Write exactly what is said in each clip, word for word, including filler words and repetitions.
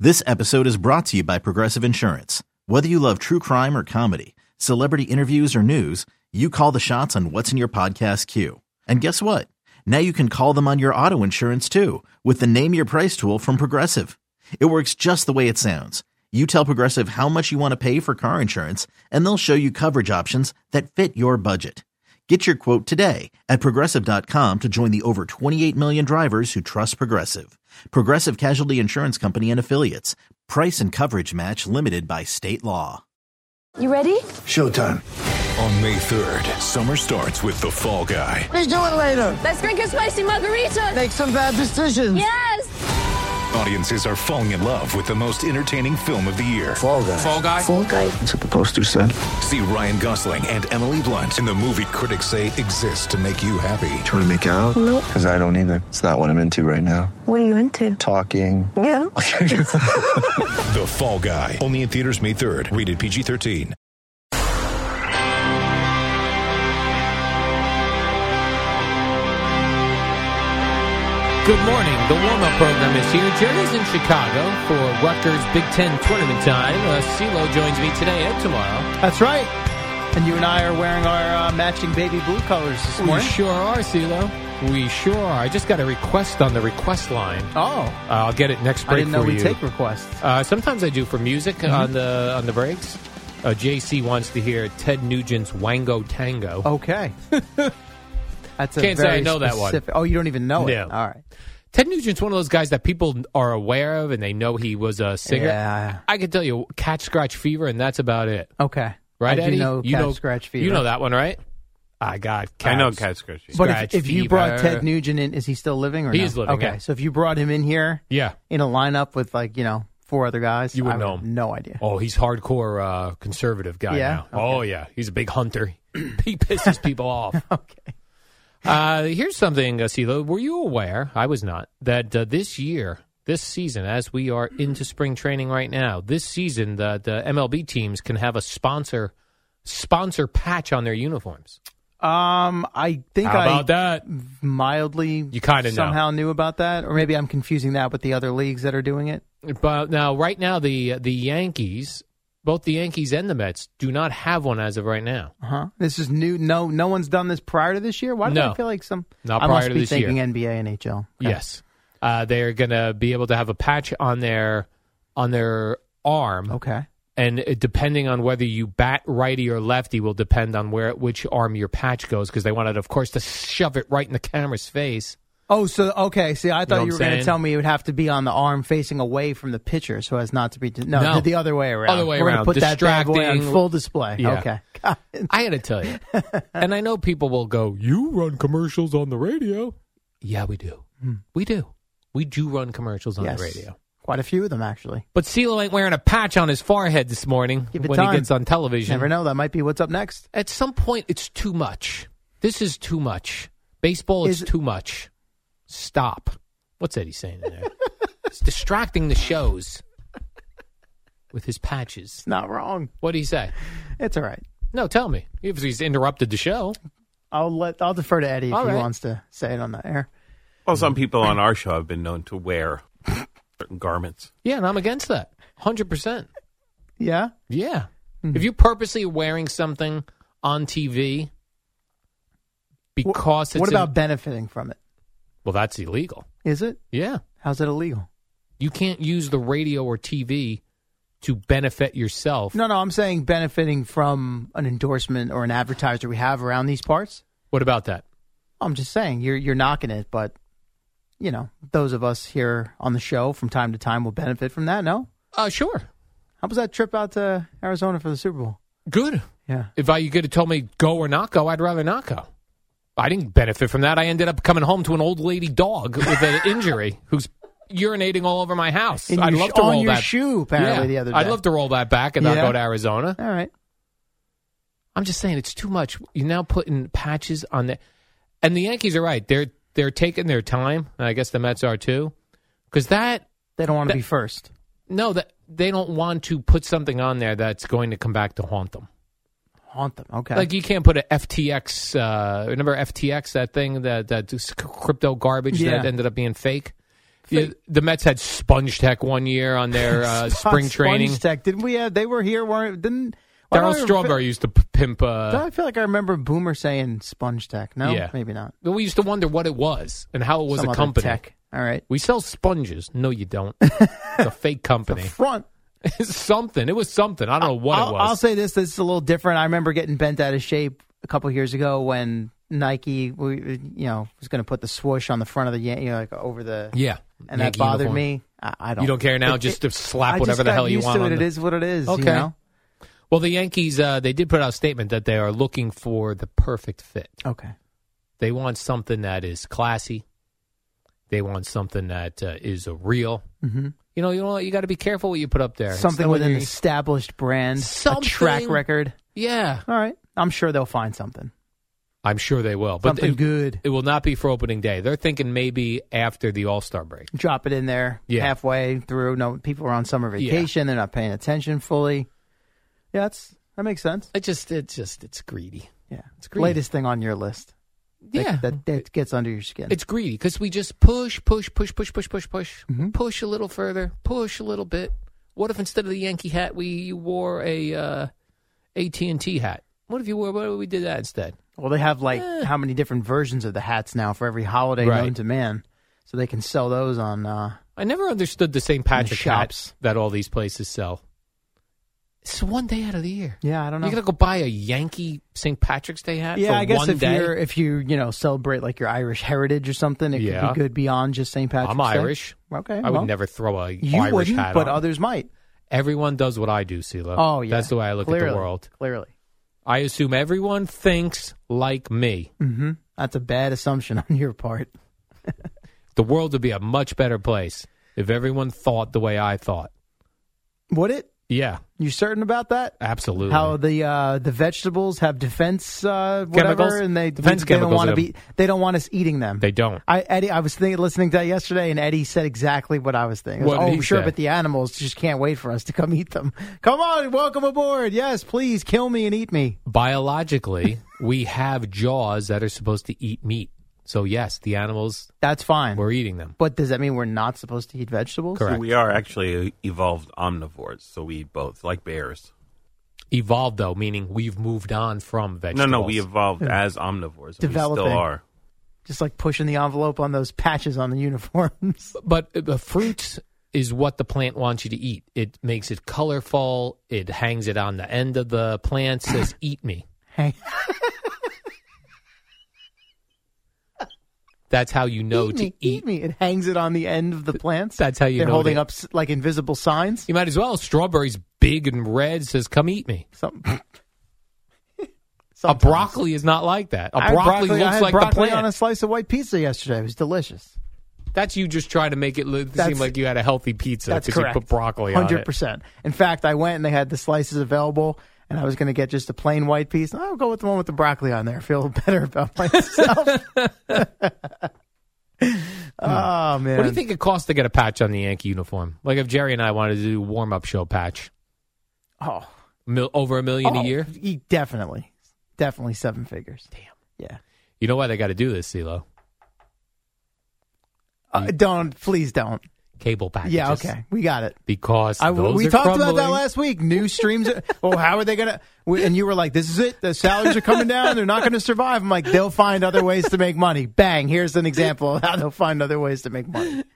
This episode is brought to you by Progressive Insurance. Whether you love true crime or comedy, celebrity interviews or news, you call the shots on what's in your podcast queue. And guess what? Now you can call them on your auto insurance too with the Name Your Price tool from Progressive. It works just the way it sounds. You tell Progressive how much you want to pay for car insurance, and they'll show you coverage options that fit your budget. Get your quote today at Progressive dot com to join the over twenty-eight million drivers who trust Progressive. Progressive Casualty Insurance Company and Affiliates. Price and coverage match limited by state law. You ready? Showtime. On May third, summer starts with The Fall Guy. Let's do it later. Let's drink a spicy margarita. Make some bad decisions. Yes! Audiences are falling in love with the most entertaining film of the year. Fall Guy. Fall Guy? Fall guy. That's what the poster said. See Ryan Gosling and Emily Blunt in the movie critics say exists to make you happy. Trying to make it out? Nope. Because I don't either. It's not what I'm into right now. What are you into? Talking. Yeah. The Fall Guy. Only in theaters May third. Rated P G thirteen. Good morning. The warm-up program is here. Jerry's in Chicago for Rutgers Big Ten tournament time. Uh, CeeLo joins me today and tomorrow. That's right. And you and I are wearing our uh, matching baby blue colors this We morning. sure are, CeeLo. We sure are. I just got a request on the request line. Oh. Uh, I'll get it next break I didn't know for we you. take requests. Uh, sometimes I do for music Mm-hmm. on the on the breaks. Uh, J C wants to hear Ted Nugent's Wango Tango. Okay. That's a Can't say very I know that one. specific- Oh, you don't even know it? No. All right. Ted Nugent's one of those guys that people are aware of and they know he was a singer. Yeah. I can tell you Cat Scratch Fever, and that's about it. Okay. Right, I Eddie? do know you Cat know, Scratch Fever. You know that one, right? I got Cat. I know Cat Scratch Fever. But Scratch if, if you brought Fever. Ted Nugent in, is he still living or He no? is living, Okay. yeah. So if you brought him in here Yeah. in a lineup with, like, you know, four other guys, You wouldn't I know would have him. no idea. Oh, he's hardcore uh, conservative guy Yeah? now. Okay. Oh, yeah. He's a big hunter. He pisses people off. Okay. Uh, here's something, uh, CeeLo. Were you aware, I was not, that uh, this year, this season, as we are into spring training right now, this season, the, the M L B teams can have a sponsor sponsor patch on their uniforms. Um, I think How I about that? mildly You kinda know. somehow knew about that, or maybe I'm confusing that with the other leagues that are doing it. But now, right now, the the Yankees, both the Yankees and the Mets, do not have one as of right now. Uh-huh. This is new. No, no one's done this prior to this year. Why do No. I feel like some? Not I prior must to be this thinking year. N B A, N H L. Okay. Yes, uh, they're going to be able to have a patch on their on their arm, Okay. and it, depending on whether you bat righty or lefty, will depend on where which arm your patch goes, because they wanted, of course, to shove it right in the camera's face. Oh, so okay. See, I thought know you, what were I'm going to saying? tell me it would have to be on the arm facing away from the pitcher, so as not to be no, No. the other way around. Other way we're around. Gonna put that bad boy on Distracting. full display. Yeah. Okay. Got it. I got to tell you, and I know people will go, "You run commercials on the radio?" Yeah, we do. We do. We do run commercials on Yes. the radio. Quite a few of them, actually. But CeeLo ain't wearing a patch on his forehead this morning Give it when time. he gets on television. Never know. That might be what's up next. At some point, it's too much. This is too much. Baseball is Is- too much. Stop. What's Eddie saying in there? It's distracting the shows with his patches. Not wrong. What do you say? It's all right. No, tell me. If he's interrupted the show. I'll let. I'll defer to Eddie if All he right. wants to say it on the air. Well, some people on our show have been known to wear certain garments. Yeah, and I'm against that. one hundred percent. Yeah. Yeah. If you're purposely wearing something on T V because it's What in- about benefiting from it? well, that's illegal. Is it? Yeah. How's it illegal? You can't use the radio or T V to benefit yourself. No, no, I'm saying benefiting from an endorsement or an advertiser we have around these parts. What about that? I'm just saying you're you're knocking it, but you know those of us here on the show from time to time will benefit from that. No, Uh, sure. how was that trip out to Arizona for the Super Bowl? Good. Yeah, If I, you could have told me go or not go, I'd rather not go. I didn't benefit from that. I ended up coming home to an old lady dog with an injury who's urinating all over my house. In I'd your love sh- to on roll your that. shoe apparently Yeah, the other day. I'd love to roll that back and not Yeah. go to Arizona. All right. I'm just saying it's too much. You're now putting patches on the, and the Yankees are right. They're they're taking their time, and I guess the Mets are too, because that They don't want to That- be first. no that they don't want to put something on there that's going to come back to haunt them. Haunt them. Okay. Like you can't put a F T X. Uh, remember F T X, that thing that that crypto garbage Yeah. that ended up being fake. Yeah, the Mets had Sponge Tech one year on their uh, spring training. Sponge Tech, didn't we have? They were here, weren't? Didn't why Darryl don't I Strawberry fe- used to p- pimp. Uh, don't I feel like I remember Boomer saying Sponge Tech. No, Yeah. maybe not. Well, we used to wonder what it was and how it was Some a other company. tech. All right. We sell sponges. No, you don't. It's a fake company. Front. It's something. It was something. I don't know what I'll, it was. I'll say this. This is a little different. I remember getting bent out of shape a couple of years ago when Nike, we, you know, was going to put the swoosh on the front of the, you know, like over the. yeah. And Yankee that bothered uniform. me. I, I don't. You don't care now it- just it- to slap I whatever just the got hell you used want to on it. the- It is what it is. Okay. You know? Well, the Yankees, uh, they did put out a statement that they are looking for the perfect fit. Okay. They want something that is classy. They want something that uh, is a real. Mm-hmm. You know, you know, you got to be careful what you put up there. Something It's with not an when you- established brand, Something- a track record. Yeah, All right. I'm sure they'll find something. I'm sure they will. But Something it, good. it will not be for opening day. They're thinking maybe after the All-Star break. Drop it in there Yeah. halfway through. No, people are on summer vacation. They're not paying attention fully. Yeah, that's, that makes sense. It just, it just, it's greedy. Yeah. It's greedy. Latest thing on your list. That- Yeah, That, that gets under your skin. it's greedy because we just push, push, push, push, push, push, push, Mm-hmm. push a little further, push a little bit. What if instead of the Yankee hat, we you wore a uh, A T and T hat? What if you wore? What if we did that instead? Well, they have like how many different versions of the hats now for every holiday Right. known to man. So they can sell those on. Uh, I never understood the Saint Patrick shops. hats that all these places sell. It's one day out of the year. yeah, I don't know. You're gonna go buy a Yankee Saint Patrick's Day hat? yeah, for I guess one if day? you're if you you know celebrate like your Irish heritage or something, it Yeah. could be good beyond just Saint Patrick's I'm Day. Irish. Okay, I well, would never throw a You Irish wouldn't, hat but on. others might. Everyone does what I do, CeeLo. Oh yeah, That's the way I look Clearly. at the world. Clearly, I assume everyone thinks like me. mm-hmm. That's a bad assumption on your part. The world would be a much better place if everyone thought the way I thought. Would it? Yeah, You certain about that? absolutely. How the uh, the vegetables have defense uh, whatever, Chemicals? and they Defense they don't chemicals want to in be they don't want us eating them. They don't. I Eddie, I was thinking, listening to that yesterday, and Eddie said exactly what I was thinking. I was, What did oh, he sure, say? but the animals just can't wait for us to come eat them. Come on, welcome aboard. Yes, please kill me and eat me. Biologically, we have jaws that are supposed to eat meat. So, yes, the animals, That's fine. we're eating them. But does that mean we're not supposed to eat vegetables? Correct. We are actually evolved omnivores, so we eat both, like bears. Evolved, though, meaning we've moved on from No, vegetables. no, we evolved as omnivores. And we Developing. still are. Just like pushing the envelope on those patches on the uniforms. But uh, fruits is what the plant wants you to eat. It makes it colorful. It hangs it on the end of the plant, says, eat me. Hey, That's how you know eat to me, eat. eat me. It hangs it on the end of the plants. That's how you They're know holding to- up s- like invisible signs. You might as well. Strawberry's big and red, says, come eat me. Some, A Sometimes. broccoli is not like that. A I had broccoli, I looks had like broccoli the plant. on a slice of white pizza yesterday. It was delicious. That's you just trying to make it look, That's- seem like you had a healthy pizza That's because you correct. put broccoli on Hundred it. percent. In fact, I went and they had the slices available, and I was going to get just a plain white piece. I'll go with the one with the broccoli on there. Feel better about myself. Oh man! What do you think it costs to get a patch on the Yankee uniform? Like if Jerry and I wanted to do a warm-up show patch, Oh, Mil- over a million oh, a year? he definitely, definitely seven figures. Damn. Yeah. You know why they got to do this, CeeLo? Uh, don't please don't. Cable packages. Yeah. Okay. We got it. Because I, those we are talked about that crumbling. last week. New streams. Are, oh, how are they going to? And you were like, "This is it. The salaries are coming down. They're not going to survive." I'm like, "They'll find other ways to make money." Bang! Here's an example of how they'll find other ways to make money.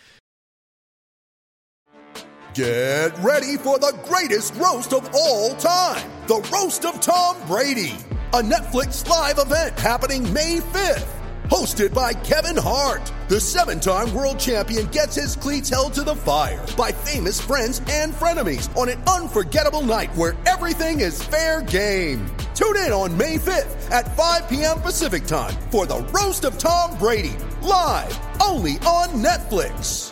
Get ready for the greatest roast of all time, the Roast of Tom Brady, a Netflix live event happening May fifth. Hosted by Kevin Hart, the seven-time world champion gets his cleats held to the fire by famous friends and frenemies on an unforgettable night where everything is fair game. Tune in on May fifth at five p.m. Pacific time for the Roast of Tom Brady, live only on Netflix.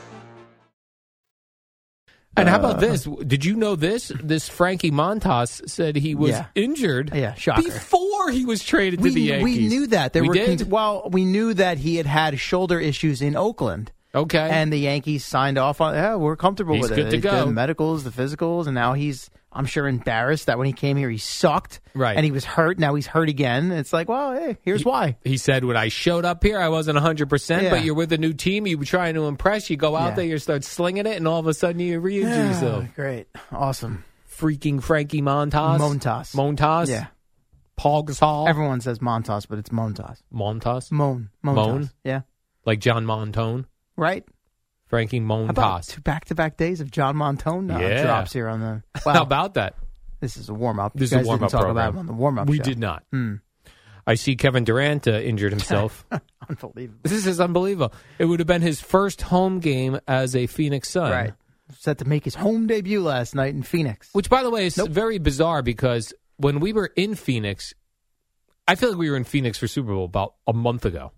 And how about this? Did you know this? This Frankie Montas said he was Yeah. injured Yeah, shocker. before he was traded We, to the Yankees. we knew that. There We were did? con- well, we knew that he had had shoulder issues in Oakland, Okay. And the Yankees signed off on it. Yeah, we're comfortable He's with good it. to He's go. done the medicals, the physicals, and now he's, I'm sure, embarrassed that when he came here, he sucked. Right. And he was hurt. Now he's hurt again. It's like, well, hey, here's he, why. He said, when I showed up here, I wasn't one hundred percent, Yeah. but you're with a new team. You were trying to impress. You go out Yeah. there, you start slinging it, and all of a sudden you re-injure Yeah, yourself. great. Awesome. Freaking Frankie Montas. Montas. Montas. Yeah. Paul Gasol. Everyone says Montas, but it's Montas. Montas. Mon. Montas. Mon? Yeah. Like John Montone. Right? Frankie How about Montas. two back-to-back days of John Montone uh, Yeah. drops here on the... Wow. How about that? This is a warm-up. This you is guys a warm-up didn't talk program. about it on the warm-up We show. did not. Hmm. I see Kevin Durant uh, injured himself. Unbelievable. This is unbelievable. It would have been his first home game as a Phoenix Sun. Right. Set to make his home debut last night in Phoenix. Which, by the way, is Nope. very bizarre because when we were in Phoenix, I feel like we were in Phoenix for Super Bowl about a month ago.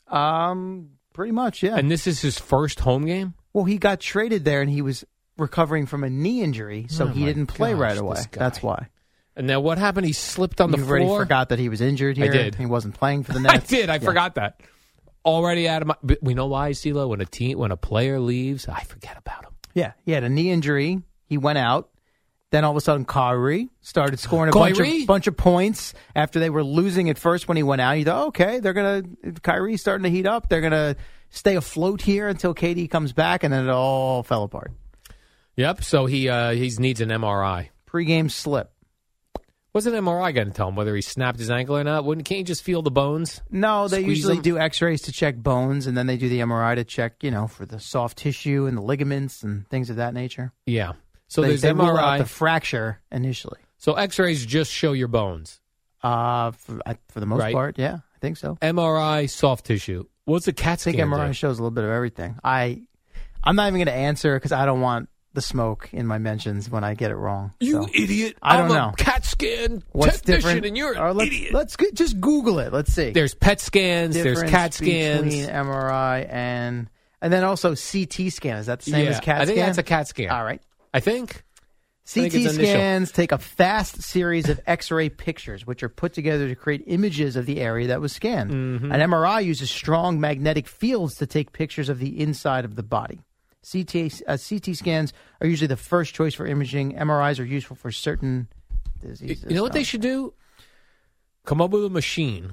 Um, pretty much, yeah. And this is his first home game? Well, he got traded there, and he was recovering from a knee injury, so Oh, he my didn't play gosh, right away. this guy. That's why. And now what happened? He slipped on the you floor? already forgot that he was injured I here. did. He wasn't playing for the I Nets. did. I Yeah. forgot that. Already out of my... But we know why, CeeLo? When a team, when a player leaves, I forget about him. Yeah, he had a knee injury. He went out. Then all of a sudden, Kyrie started scoring a bunch Kyrie? of, bunch of points after they were losing at first when he went out. You thought, okay, they're going to, Kyrie's starting to heat up. They're going to stay afloat here until K D comes back, and then it all fell apart. Yep. So he uh, he needs an M R I. Pre-game slip. What's an M R I going to tell him? Whether he snapped his ankle or not? Wouldn't Can't you just feel the bones? No, they Squeeze usually them? do x-rays to check bones, and then they do the M R I to check, you know, for the soft tissue and the ligaments and things of that nature. Yeah. So they, there's they rule M R I. out the fracture initially. So X-rays just show your bones. Uh, for, uh, for the most Right. part, yeah, I think so. M R I, soft tissue. What's a CAT I think scan M R I do? shows a little bit of everything. I, I'm not even going to answer because I don't want the smoke in my mentions when I get it wrong. You So, idiot! I don't I'm know. a CAT scan What's technician, different? and you're an Or let's, idiot. Let's go- just Google it. Let's see. There's P E T scans. There's Difference CAT scans. between M R I and and then also C T scan. Is that the same yeah, as CAT I think scan? that's a CAT scan. All right. I think. C think T it's initial. scans take a fast series of X-ray pictures, which are put together to create images of the area that was scanned. Mm-hmm. An M R I uses strong magnetic fields to take pictures of the inside of the body. C T, uh, C T scans are usually the first choice for imaging. M R Is are useful for certain diseases. You know what they should do? Come up with a machine.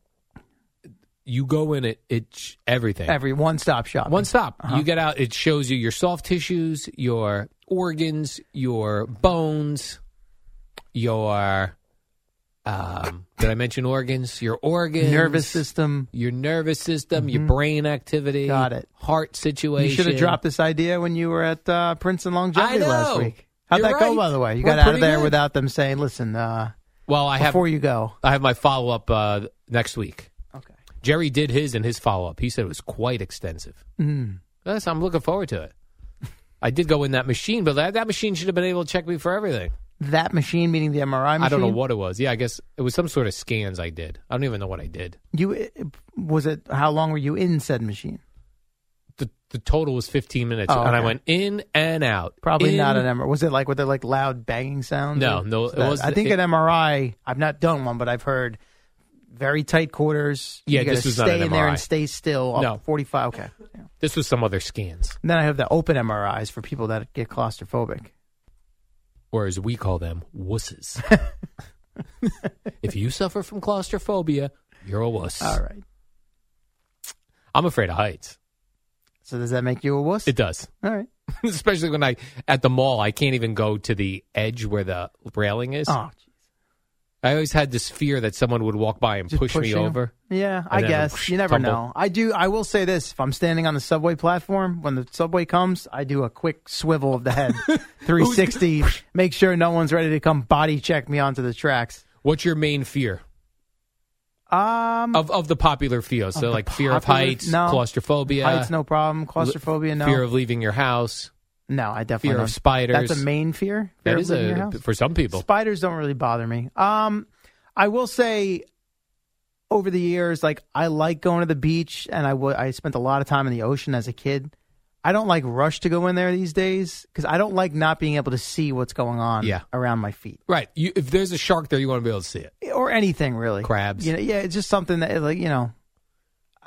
You go in it. It's everything. Every one-stop shop. One stop. Uh-huh. You get out. It shows you your soft tissues, your organs, your bones, your. Um, did I mention organs? Your organs, Nervous system. your nervous system, your brain activity. Got it. Heart situation. You should have dropped this idea when you were at uh, Princeton Longevity I last know. week. How'd You're that go, right. by the way? You We're got out of pretty there good. without them saying, listen, uh, Well, I have. before you go. I have my follow up uh, next week. Okay. Jerry did his and his follow up. He said it was quite extensive. Mm. Yes, I'm looking forward to it. I did go in that machine, but that, that machine should have been able to check me for everything. That machine, meaning the M R I machine? I don't know what it was. Yeah, I guess it was some sort of scans I did. I don't even know what I did. You was it? How long were you in said machine? The the total was fifteen minutes, Oh, and I okay. went in and out. Probably In- not an M R I. Was it like with the like loud banging sounds? No, or no, was it that- was- I think it- an M R I. I've not done one, but I've heard very tight quarters. Yeah, you gotta this was stay not an in there M R I. and stay still. Up No. forty-five. Okay. Yeah. This was some other scans, And then I have the open M R Is for people that get claustrophobic. or as we call them, wusses. If you suffer from claustrophobia, you're a wuss. All right. I'm afraid of heights. So does that make you a wuss? It does. All right. Especially when I, at the mall, I can't even go to the edge where the railing is. Oh, jeez. I always had this fear that someone would walk by and Just push me pushing 'em? over. Yeah, I And then guess. whoosh, You never tumble. know. I do. I will say this. If I'm standing on the subway platform, when the subway comes, I do a quick swivel of the head, three sixty, make sure no one's ready to come body check me onto the tracks. What's your main fear Um, of of the popular fears? So the like fear of popular- heights, no. claustrophobia, heights, no problem. Claustrophobia, no. fear of leaving your house, no, I definitely fear don't. of spiders. That's a main fear. Fear That of is leaving your a house? for some people. Spiders don't really bother me. Um, I will say, over the years, like I like going to the beach, and I w- I spent a lot of time in the ocean as a kid. I don't like rush to go in there these days because I don't like not being able to see what's going on Yeah. around my feet Right. You, if there's a shark there, you want to be able to see it. or anything really. Crabs. You know, yeah, it's just something that like you know.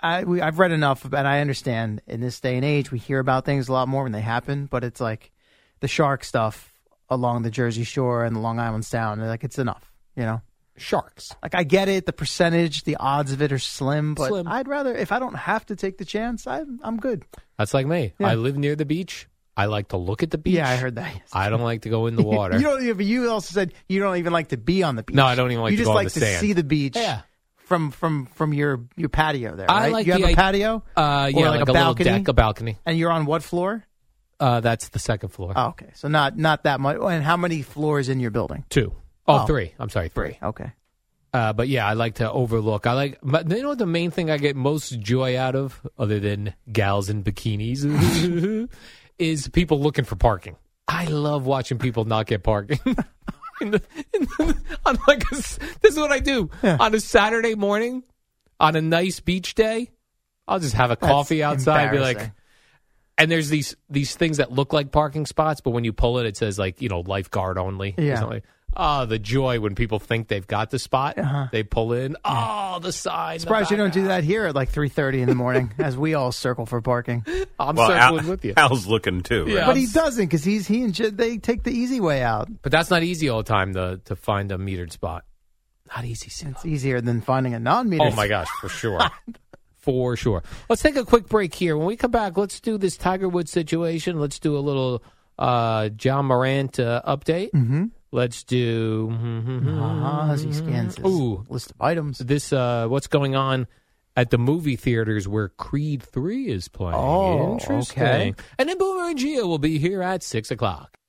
I we, I've read enough, and I understand in this day and age we hear about things a lot more when they happen. But it's like the shark stuff along the Jersey Shore and the Long Island Sound. Like it's enough, you know. Sharks. Like I get it, the percentage, the odds of it are slim, but Slim. I'd rather if I don't have to take the chance, I'm I'm good. That's like me. Yeah. I live near the beach. I like to look at the beach. Yeah, I heard that. I don't like to go in the water. you don't. But you also said you don't even like to be on the beach. No, I don't even like you to just go on like the to sand. see the beach. Yeah. From from from your your patio there. I Right? like you have the a i- patio. Uh, yeah, Or like, like a, a little balcony? deck, a balcony. And you're on what floor? Uh, that's the second floor. Oh, okay, so not not that much. And how many floors in your building? Two. Oh, Oh. three. I'm sorry, three. Okay. Uh, but yeah, I like to overlook. I like, but you know what the main thing I get most joy out of, other than gals in bikinis, is people looking for parking. I love watching people not get parking. in the, in the, on like a, this is what I do Yeah. on a Saturday morning, on a nice beach day. I'll just have a coffee That's outside, be like, embarrassing. and there's these these things that look like parking spots, but when you pull it, it says like you know lifeguard only. or Yeah. something. Oh, the joy when people think they've got the spot, Uh-huh. they pull in. Oh, the sign. the Surprised you back- don't do that here at like three thirty in the morning, as we all circle for parking. I'm Well, circling Al, with you. Al's looking too. Yeah. Right? But he doesn't because he's he and J- they take the easy way out. But that's not easy all the time to to find a metered spot. Not easy, Simo. It's easier than finding a non-meter. Oh my gosh, for sure. For sure. Let's take a quick break here. When we come back, let's do this Tiger Woods situation. Let's do a little uh, John Morant uh, update. Mm-hmm. Let's do Uh-huh, as he scans his Ooh. list of items. this. Uh, what's going on at the movie theaters where Creed three is playing? Oh, Interesting. okay. And then Boomer and Gio will be here at six o'clock.